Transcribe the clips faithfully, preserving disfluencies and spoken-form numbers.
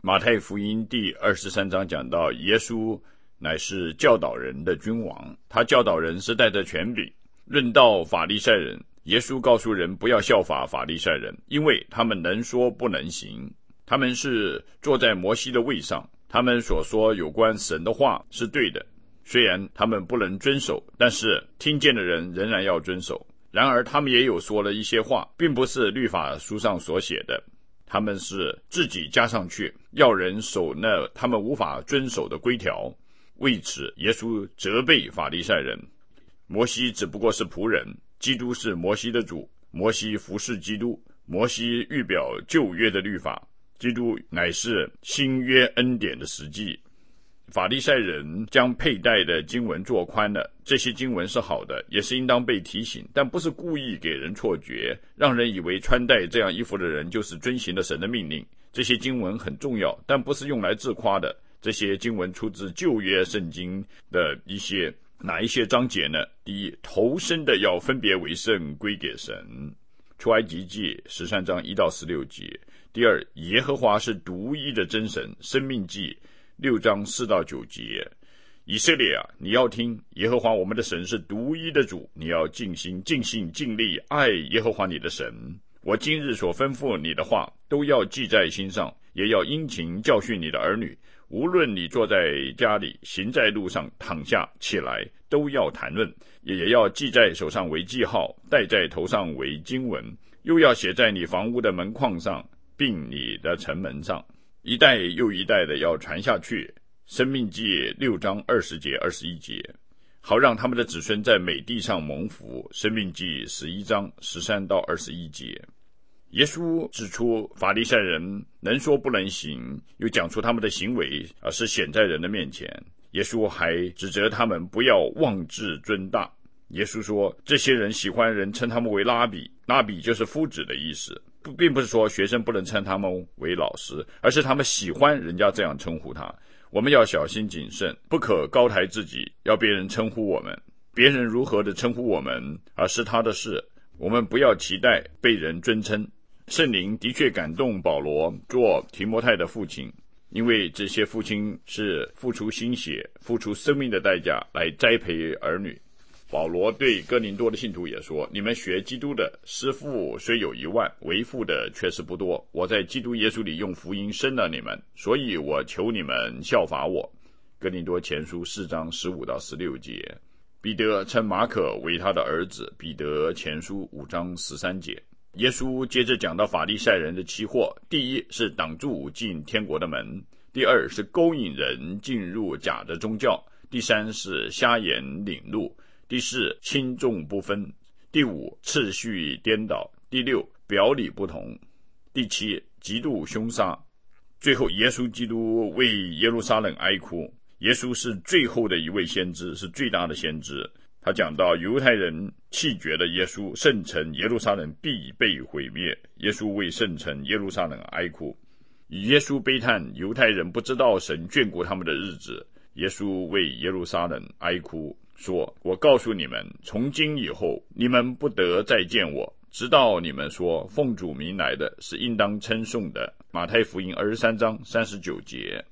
马太福音第二十三章讲到，耶稣乃是教导人的君王，他教导人是带着权柄。论到法利赛人，耶稣告诉人不要效法法利赛人，因为他们能说不能行。他们是坐在摩西的位上，他们所说有关神的话是对的，虽然他们不能遵守，但是听见的人仍然要遵守。然而他们也有说了一些话，并不是律法书上所写的，他们是自己加上去，要人守那他们无法遵守的规条。为此耶稣责备法利赛人，摩西只不过是仆人，基督是摩西的主，摩西服侍基督，摩西预表旧约的律法，基督乃是新约恩典的实际。法利赛人将佩戴的经文做宽了，这些经文是好的，也是应当被提醒，但不是故意给人错觉，让人以为穿戴这样衣服的人就是遵行了神的命令。这些经文很重要，但不是用来自夸的。这些经文出自旧约圣经的一些哪一些章节呢？第一，头生的要分别为圣，归给神，出埃及记十三章一到十六节。第二，耶和华是独一的真神，生命记六章四到九节。以色列啊，你要听，耶和华我们的神是独一的主，你要尽心尽性尽力爱耶和华你的神。我今日所吩咐你的话都要记在心上，也要殷勤教训你的儿女，无论你坐在家里，行在路上，躺下起来，都要谈论，也要记在手上为记号，戴在头上为经文，又要写在你房屋的门框上，并你的城门上，一代又一代的要传下去。申命记六章二十节二十一节，好让他们的子孙在美地上蒙福。申命记十一章十三到二十一节。耶稣指出法利赛人能说不能行，又讲出他们的行为而是显在人的面前。耶稣还指责他们不要妄自尊大。耶稣说，这些人喜欢人称他们为拉比，拉比就是夫子的意思，并不是说学生不能称他们为老师，而是他们喜欢人家这样称呼他。我们要小心谨慎，不可高抬自己，要别人称呼我们，别人如何的称呼我们而是他的事，我们不要期待被人尊称。圣灵的确感动保罗做提摩太的父亲，因为这些父亲是付出心血，付出生命的代价来栽培儿女。保罗对哥林多的信徒也说，你们学基督的师父虽有一万，为父的却是不多。我在基督耶稣里用福音生了你们，所以我求你们效法我。哥林多前书四章十五到十六节。彼得称马可为他的儿子，彼得前书五章十三节。耶稣接着讲到法利赛人的期货，第一是挡住进天国的门，第二是勾引人进入假的宗教，第三是瞎眼领路，第四轻重不分，第五次序颠倒，第六表里不同，第七极度凶杀。最后耶稣基督为耶路撒冷哀哭。耶稣是最后的一位先知，是最大的先知。他讲到犹太人弃绝了耶稣，圣城耶路撒冷必被毁灭。耶稣为圣城耶路撒冷哀哭。耶稣悲叹犹太人不知道神眷顾他们的日子。耶稣为耶路撒冷哀哭，说，我告诉你们，从今以后你们不得再见我，直到你们说奉主名来的是应当称颂的。马太福音二十三章三十九节。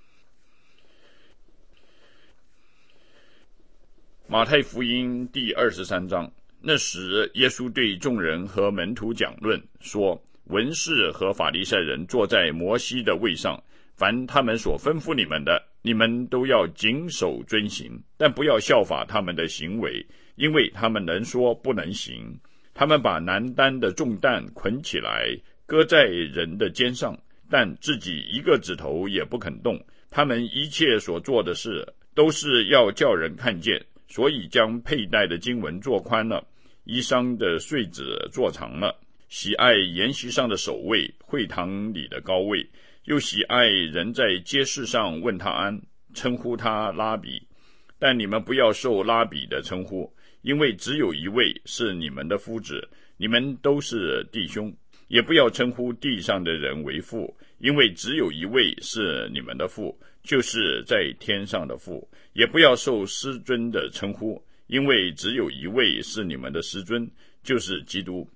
马太福音第二十三章，那时耶稣对众人和门徒讲论，说，文士和法利赛人坐在摩西的位上，凡他们所吩咐你们的，你们都要谨守遵行，但不要效法他们的行为，因为他们能说不能行。他们把难担的重担捆起来，搁在人的肩上，但自己一个指头也不肯动。他们一切所做的事，都是要叫人看见，所以将佩戴的经文做宽了，衣裳的穗子做长了，喜爱筵席上的首位，会堂里的高位，又喜爱人在街市上问他安，称呼他拉比。但你们不要受拉比的称呼，因为只有一位是你们的夫子，你们都是弟兄。也不要称呼地上的人为父，因为只有一位是你们的父，就是在天上的父。也不要受师尊的称呼，因为只有一位是你们的师尊，就是基督。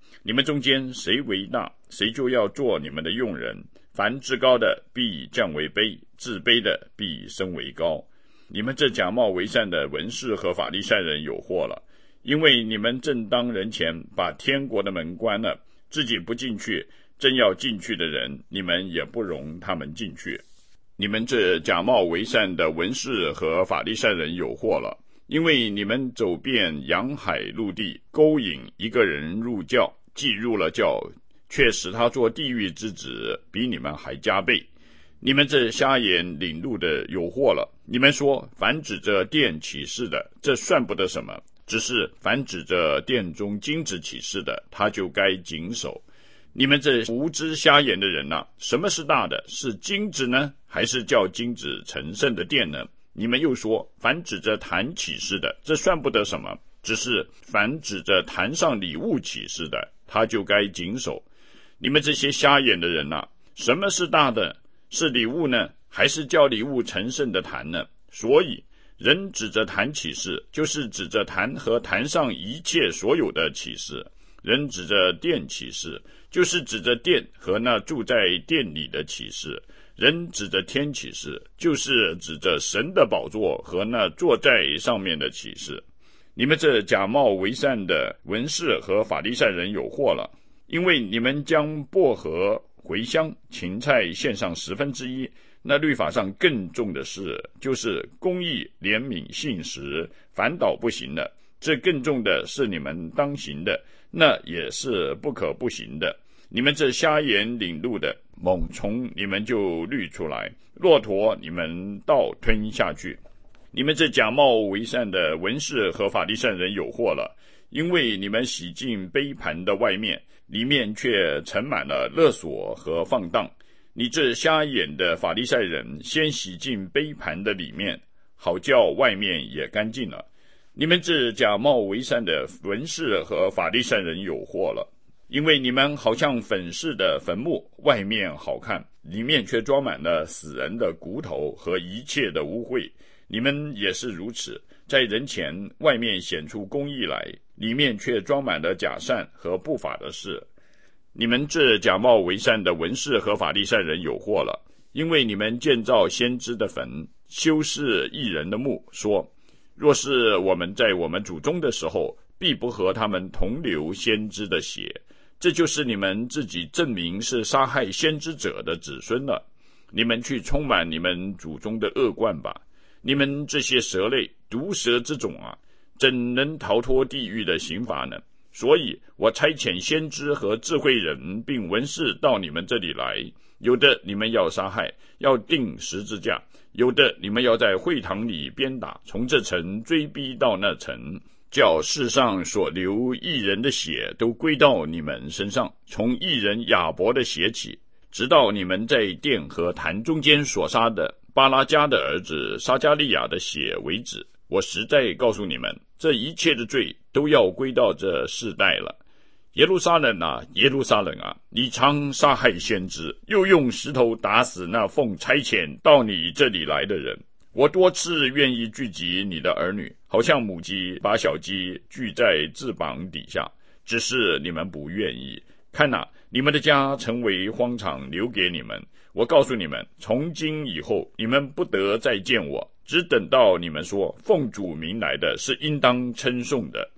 你们中间谁为大，谁就要做你们的用人。凡至高的必降为卑，至卑的必升为高。你们这假冒为善的文士和法利赛人有祸了，因为你们正当人前把天国的门关了，自己不进去，正要进去的人，你们也不容他们进去。你们这假冒为善的文士和法利赛人有祸了，因为你们走遍洋海陆地，勾引一个人入教，既入了教，却使他做地狱之子，比你们还加倍。你们这瞎眼领路的有祸了！你们说，凡指着殿起誓的，这算不得什么；只是凡指着殿中金子起誓的，他就该谨守。你们这无知瞎眼的人啊，什么是大的？是金子呢，还是叫金子成圣的殿呢？你们又说，凡指着坛起誓的，这算不得什么；只是凡指着坛上礼物起誓的，他就该谨守。你们这些瞎眼的人啊，什么是大的？是礼物呢，还是叫礼物成圣的坛呢？所以人指着坛起誓，就是指着坛和坛上一切所有的起誓；人指着殿起誓，就是指着殿和那住在殿里的起誓；人指着天起誓，就是指着神的宝座和那坐在上面的起誓。你们这假冒为善的文士和法利赛人有祸了，因为你们将薄荷、茴香、芹菜献上十分之一，那律法上更重的事，就是公义、怜悯、信实，反倒不行的。这更重的是你们当行的，那也是不可不行的。你们这瞎眼领路的，猛虫你们就滤出来，骆驼你们倒吞下去。你们这假冒为善的文士和法利赛人有祸了，因为你们洗净杯盘的外面，里面却盛满了勒索和放荡。你这瞎眼的法利赛人，先洗净杯盘的里面，好叫外面也干净了。你们这假冒为善的文士和法利赛人有祸了，因为你们好像粉饰的坟墓，外面好看，里面却装满了死人的骨头和一切的污秽。你们也是如此，在人前外面显出公义来，里面却装满了假善和不法的事。你们这假冒为善的文士和法利赛人有祸了，因为你们建造先知的坟，修饰义人的墓，说，若是我们在我们祖宗的时候，必不和他们同流先知的血。这就是你们自己证明是杀害先知者的子孙了。你们去充满你们祖宗的恶贯吧。你们这些蛇类，毒蛇之种啊，怎能逃脱地狱的刑罚呢？所以我差遣先知和智慧人并文士到你们这里来，有的你们要杀害，要钉十字架；有的你们要在会堂里鞭打，从这城追逼到那城，叫世上所流义人的血都归到你们身上，从义人亚伯的血起，直到你们在殿和坛中间所杀的巴拉加的儿子撒加利亚的血为止。我实在告诉你们，这一切的罪都要归到这世代了。耶路撒冷啊，耶路撒冷啊，你常杀害先知，又用石头打死那奉差遣到你这里来的人。我多次愿意聚集你的儿女，好像母鸡把小鸡聚在翅膀底下，只是你们不愿意。看哪，你们的家成为荒场，留给你们。我告诉你们，从今以后，你们不得再见我，只等到你们说奉主名来的是应当称颂的。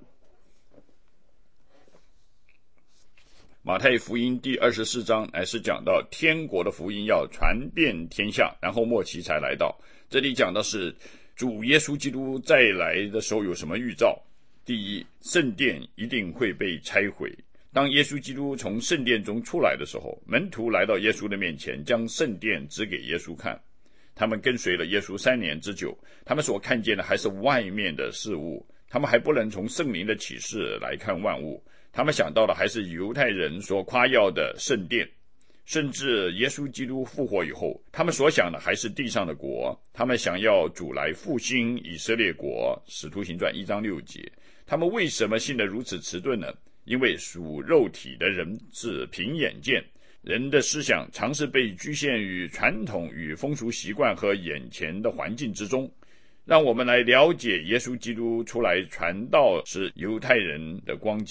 马太福音第二十四章乃是讲到天国的福音要传遍天下，然后末期才来到。这里讲的是主耶稣基督再来的时候有什么预兆。第一，圣殿一定会被拆毁。当耶稣基督从圣殿中出来的时候，门徒来到耶稣的面前，将圣殿指给耶稣看。他们跟随了耶稣三年之久，他们所看见的还是外面的事物，他们还不能从圣灵的启示来看万物，他们想到的还是犹太人所夸耀的圣殿。甚至耶稣基督复活以后，他们所想的还是地上的国，他们想要主来复兴以色列国。使徒行传一章六节。他们为什么信得如此迟钝呢？因为属肉体的人是凭眼见，人的思想常是被局限于传统与风俗习惯和眼前的环境之中。让我们来了解耶稣基督出来传道是犹太人的光景。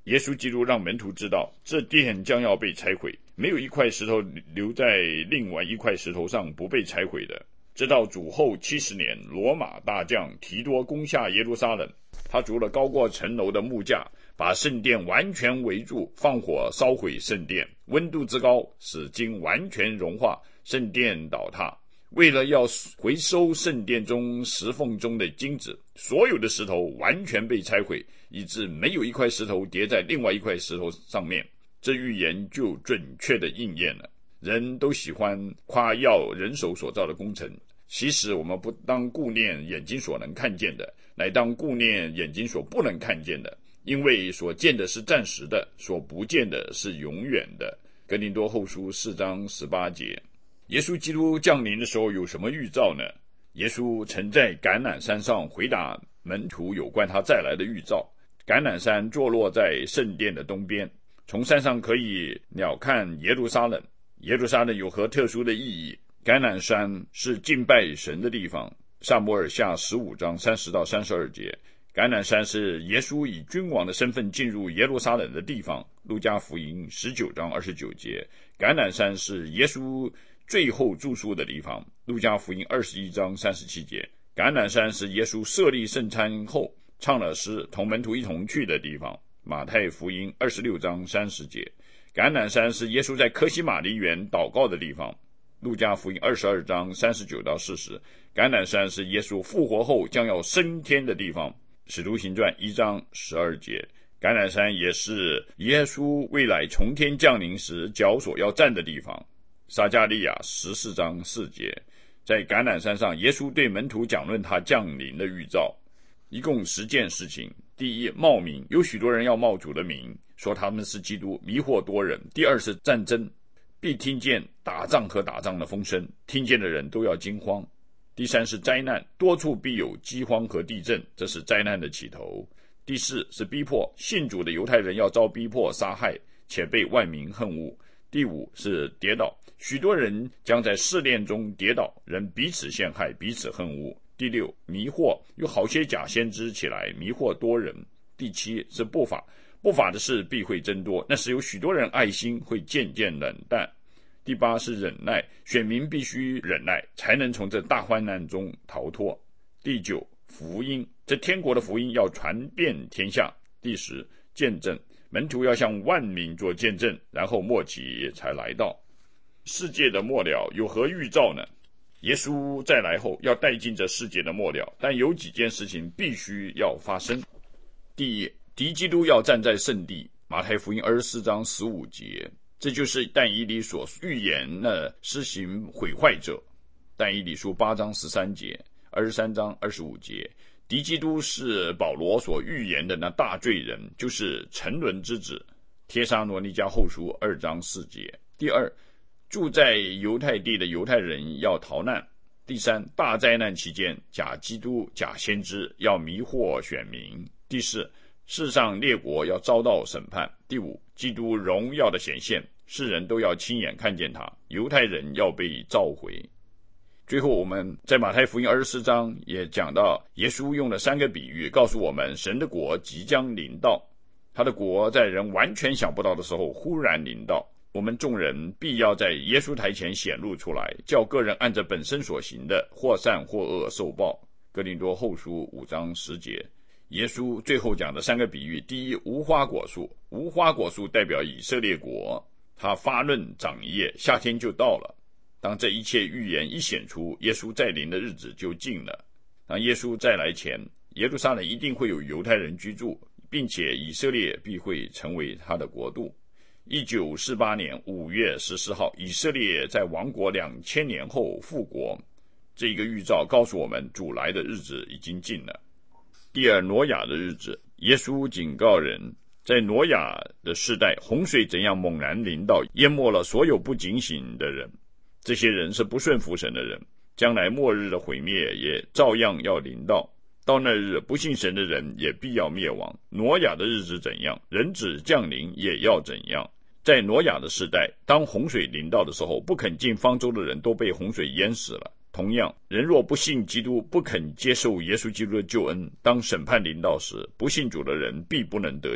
耶稣基督让门徒知道，这殿将要被拆毁，没有一块石头留在另外一块石头上不被拆毁的。直到主后七十年，罗马大将提多攻下耶路撒冷，他筑了高过城楼的木架，把圣殿完全围住，放火烧毁圣殿，温度之高使金完全融化，圣殿倒塌。为了要回收圣殿中石缝中的金子，所有的石头完全被拆毁，以致没有一块石头叠在另外一块石头上面。这预言就准确的应验了。人都喜欢夸耀人手所造的工程，其实我们不当顾念眼睛所能看见的，乃当顾念眼睛所不能看见的，因为所见的是暂时的，所不见的是永远的。哥林多后书四章十八节。耶稣基督降临的时候有什么预兆呢？耶稣曾在橄榄山上回答门徒有关他再来的预兆。橄榄山坐落在圣殿的东边，从山上可以鸟瞰耶路撒冷。耶路撒冷有何特殊的意义？橄榄山是敬拜神的地方，撒母耳下十五章三十到三十二节。橄榄山是耶稣以君王的身份进入耶路撒冷的地方，路加福音十九章二十九节。橄榄山是耶稣最后住宿的地方，路加福音二十一章三十七节。橄榄山是耶稣设立圣餐后唱了诗同门徒一同去的地方，马太福音二十六章三十节。橄榄山是耶稣在客西马尼园祷告的地方，路加福音二十二章三十九到四十。橄榄山是耶稣复活后将要升天的地方，使徒行传一章十二节。橄榄山也是耶稣未来从天降临时脚所要站的地方，撒迦利亚十四章四节。在橄榄山上，耶稣对门徒讲论他降临的预兆，一共十件事情。第一，冒名，有许多人要冒主的名，说他们是基督，迷惑多人。第二是战争，必听见打仗和打仗的风声，听见的人都要惊慌。第三是灾难，多处必有饥荒和地震，这是灾难的起头。第四是逼迫，信主的犹太人要遭逼迫杀害，且被万民恨恶。第五是跌倒，许多人将在试炼中跌倒，人彼此陷害，彼此恨恶。第六，迷惑，有好些假先知起来迷惑多人。第七是不法，不法的事必会增多，那时有许多人爱心会渐渐冷淡。第八是忍耐，选民必须忍耐，才能从这大患难中逃脱。第九，福音，这天国的福音要传遍天下。第十，见证，门徒要向万民做见证，然后末期才来到。世界的末了有何预兆呢？耶稣再来后要带进这世界的末了，但有几件事情必须要发生。第一，敌基督要站在圣地，马太福音二十四章十五节，这就是但以理所预言的施行毁坏者。但以理书八章十三节，二十三章二十五节。敌基督是保罗所预言的那大罪人，就是沉沦之子，帖撒罗尼迦后书二章四节。第二，住在犹太地的犹太人要逃难。第三，大灾难期间，假基督、假先知要迷惑选民。第四，世上列国要遭到审判。第五，基督荣耀的显现，世人都要亲眼看见他，犹太人要被召回。最后我们在马太福音二十四章也讲到，耶稣用了三个比喻告诉我们，神的国即将临到，他的国在人完全想不到的时候忽然临到，我们众人必要在耶稣台前显露出来，叫个人按着本身所行的或善或恶受报。哥林多后书五章十节。耶稣最后讲的三个比喻，第一，无花果树，无花果树代表以色列国，它发嫩长叶，夏天就到了。当这一切预言一显出，耶稣再临的日子就近了。当耶稣再来前，耶路撒冷一定会有犹太人居住，并且以色列必会成为他的国度。一九四八年五月十四号，以色列在亡国两千年后复国，这个预兆告诉我们主来的日子已经近了。第二，挪亚的日子，耶稣警告人，在挪亚的世代，洪水怎样猛然临到，淹没了所有不警醒的人，这些人是不顺服神的人，将来末日的毁灭也照样要临到。到那日，不信神的人也必要灭亡。挪亚的日子怎样，人子降临也要怎样。在挪亚的世代，当洪水临到的时候，不肯进方舟的人都被洪水淹死了。同样，人若不信基督，不肯接受耶稣基督的救恩，当审判临到时，不信主的人必不能得救。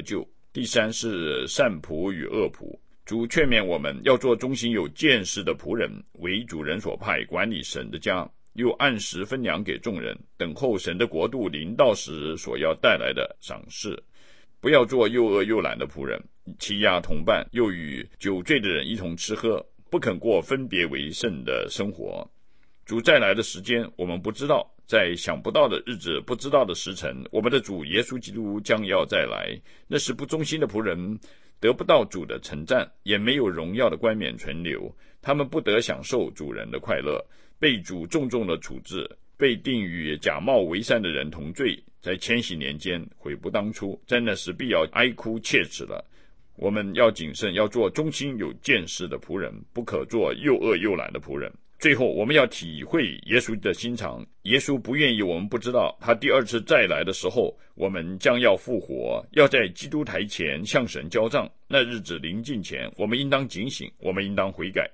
第三是善仆与恶仆。主劝勉我们要做忠心有见识的仆人，为主人所派，管理神的家，又按时分粮给众人，等候神的国度临到时所要带来的赏赐。不要做又饿又懒的仆人，欺压同伴，又与酒醉的人一同吃喝，不肯过分别为圣的生活。主再来的时间我们不知道，在想不到的日子，不知道的时辰，我们的主耶稣基督将要再来。那时不忠心的仆人得不到主的称赞，也没有荣耀的冠冕存留，他们不得享受主人的快乐，被主重重的处置，被定与假冒为善的人同罪，在千禧年间悔不当初，在那时必要哀哭切齿了。我们要谨慎，要做忠心有见识的仆人，不可做又饿又懒的仆人。最后我们要体会耶稣的心肠，耶稣不愿意我们不知道，他第二次再来的时候，我们将要复活，要在基督台前向神交账。那日子临近前，我们应当警醒，我们应当悔改。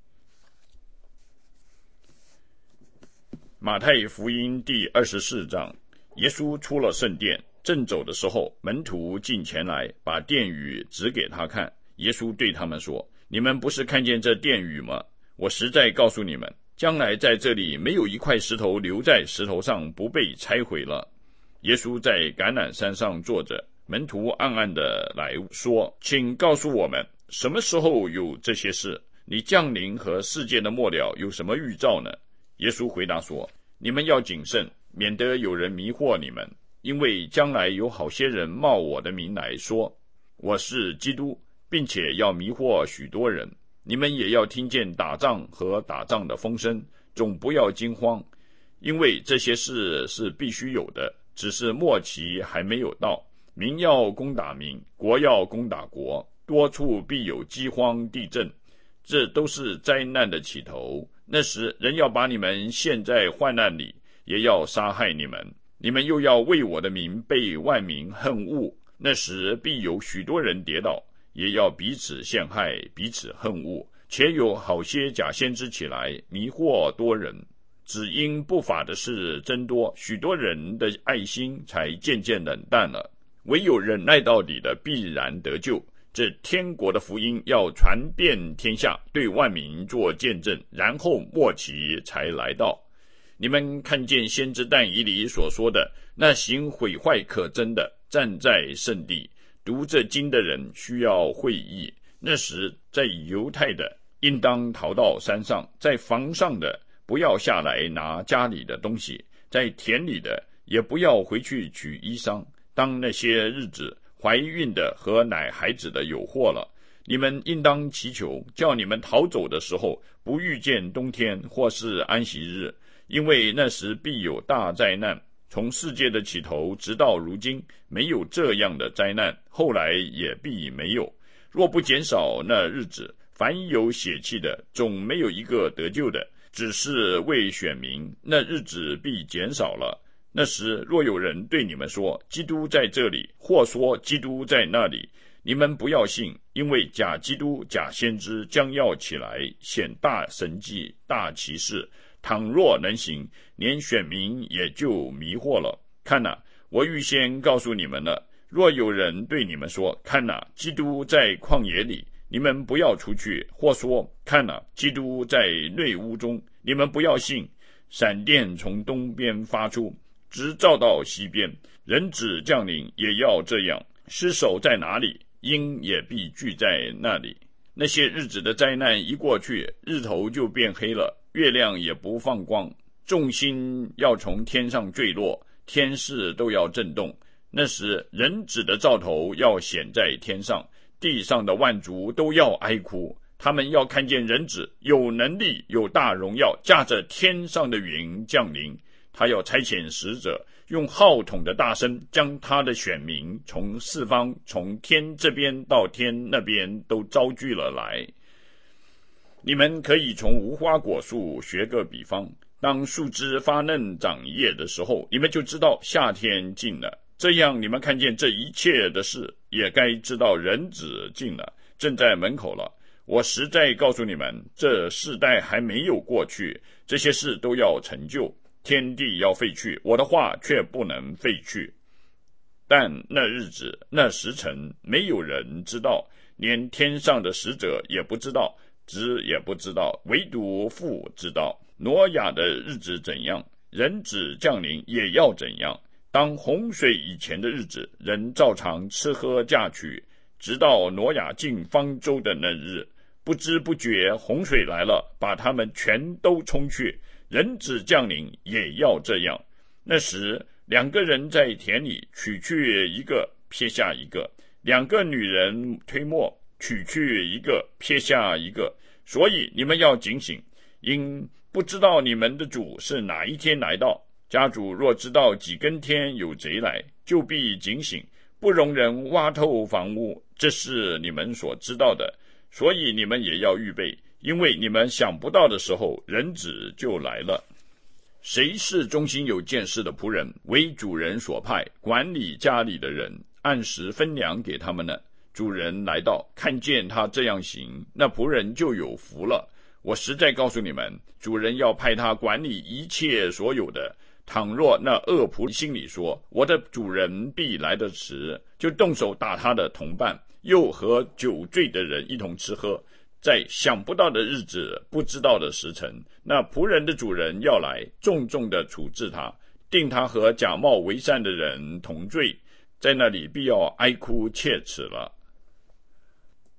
马太福音第二十四章，耶稣出了圣殿，正走的时候，门徒进前来，把殿宇指给他看。耶稣对他们说：你们不是看见这殿宇吗？我实在告诉你们，将来在这里没有一块石头留在石头上不被拆毁了。耶稣在橄榄山上坐着，门徒暗暗的来说：请告诉我们，什么时候有这些事？你降临和世界的末了有什么预兆呢？耶稣回答说：你们要谨慎，免得有人迷惑你们，因为将来有好些人冒我的名来说我是基督，并且要迷惑许多人。你们也要听见打仗和打仗的风声，总不要惊慌，因为这些事是必须有的，只是末期还没有到。民要攻打民，国要攻打国，多处必有饥荒地震，这都是灾难的起头。那时人要把你们陷在患难里，也要杀害你们，你们又要为我的名被万民恨恶。那时必有许多人跌倒，也要彼此陷害，彼此恨恶，且有好些假先知起来，迷惑多人。只因不法的事增多，许多人的爱心才渐渐冷淡了。唯有忍耐到底的，必然得救。这天国的福音要传遍天下，对万民做见证，然后末期才来到。你们看见先知但以理所说的，那行毁坏可憎的站在圣地，读这经的人需要会意。那时在犹太的应当逃到山上，在房上的不要下来拿家里的东西，在田里的也不要回去取衣裳。当那些日子，怀孕的和奶孩子的有祸了，你们应当祈求，叫你们逃走的时候不遇见冬天或是安息日，因为那时必有大灾难。从世界的起头直到如今，没有这样的灾难，后来也必没有。若不减少那日子，凡有血气的总没有一个得救的，只是为选民，那日子必减少了。那时若有人对你们说基督在这里，或说基督在那里，你们不要信，因为假基督假先知将要起来，显大神迹大奇事，倘若能行，连选民也就迷惑了。看哪，我预先告诉你们了，若有人对你们说看哪，基督在旷野里，你们不要出去，或说看哪，基督在内屋中，你们不要信。闪电从东边发出，直照到西边，人子降临也要这样。尸首在哪里，鹰也必聚在那里。那些日子的灾难一过去，日头就变黑了，月亮也不放光，众星要从天上坠落，天势都要震动。那时人子的兆头要显在天上，地上的万族都要哀哭，他们要看见人子有能力有大荣耀，驾着天上的云降临。他要差遣使者，用号筒的大声，将他的选民从四方，从天这边到天那边都招聚了来。你们可以从无花果树学个比方，当树枝发嫩长叶的时候，你们就知道夏天近了。这样你们看见这一切的事，也该知道人子近了，正在门口了。我实在告诉你们，这世代还没有过去，这些事都要成就。天地要废去，我的话却不能废去。 但那日子那时辰没有人知道，连天上的使者也不知道，子也不知道，唯独父知道。挪亚的日子怎样，人子降临也要怎样。当洪水以前的日子，人照常吃喝嫁娶，直到挪亚进方舟的那日，不知不觉洪水来了，把他们全都冲去。人子降临也要这样。那时两个人在田里，取去一个撇下一个，两个女人推磨，取去一个撇下一个。所以你们要警醒，因不知道你们的主是哪一天来到。家主若知道几更天有贼来，就必警醒，不容人挖透房屋，这是你们所知道的。所以你们也要预备，因为你们想不到的时候，人子就来了。谁是忠心有见识的仆人，为主人所派，管理家里的人，按时分粮给他们呢？主人来到，看见他这样行，那仆人就有福了。我实在告诉你们，主人要派他管理一切所有的。倘若那恶仆心里说，我的主人必来得迟，就动手打他的同伴，又和酒醉的人一同吃喝，在想不到的日子，不知道的时辰，那仆人的主人要来，重重的处置他，定他和假冒为善的人同罪，在那里必要哀哭切齿了。